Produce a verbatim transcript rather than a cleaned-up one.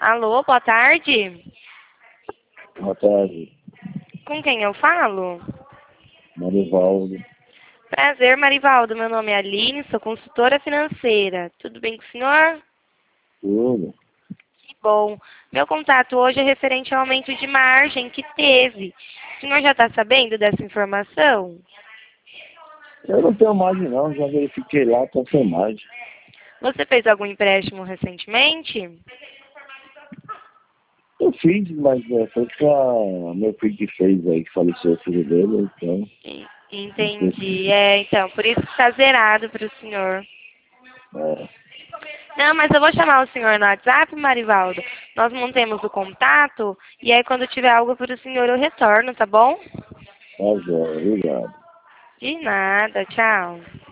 Alô, boa tarde. Boa tarde, Com quem eu falo? Marivaldo. Prazer, Marivaldo. Meu nome é Aline, sou consultora financeira. Tudo bem com o senhor? Tudo. Que bom. Meu contato hoje é referente ao aumento de margem que teve. O senhor já está sabendo dessa informação? Eu não tenho margem não, já verifiquei lá, tá sem margem. Você fez algum empréstimo recentemente? Eu fiz, mas é, foi pra meu filho que fez aí, que faleceu o filho dele, então. E- Entendi. É, então, por isso que está zerado para o senhor. É, Não, mas eu vou chamar o senhor no WhatsApp, Marivaldo. Nós mantemos o contato e aí quando tiver algo para o senhor eu retorno, tá bom? tá jóia, obrigado. De nada, tchau.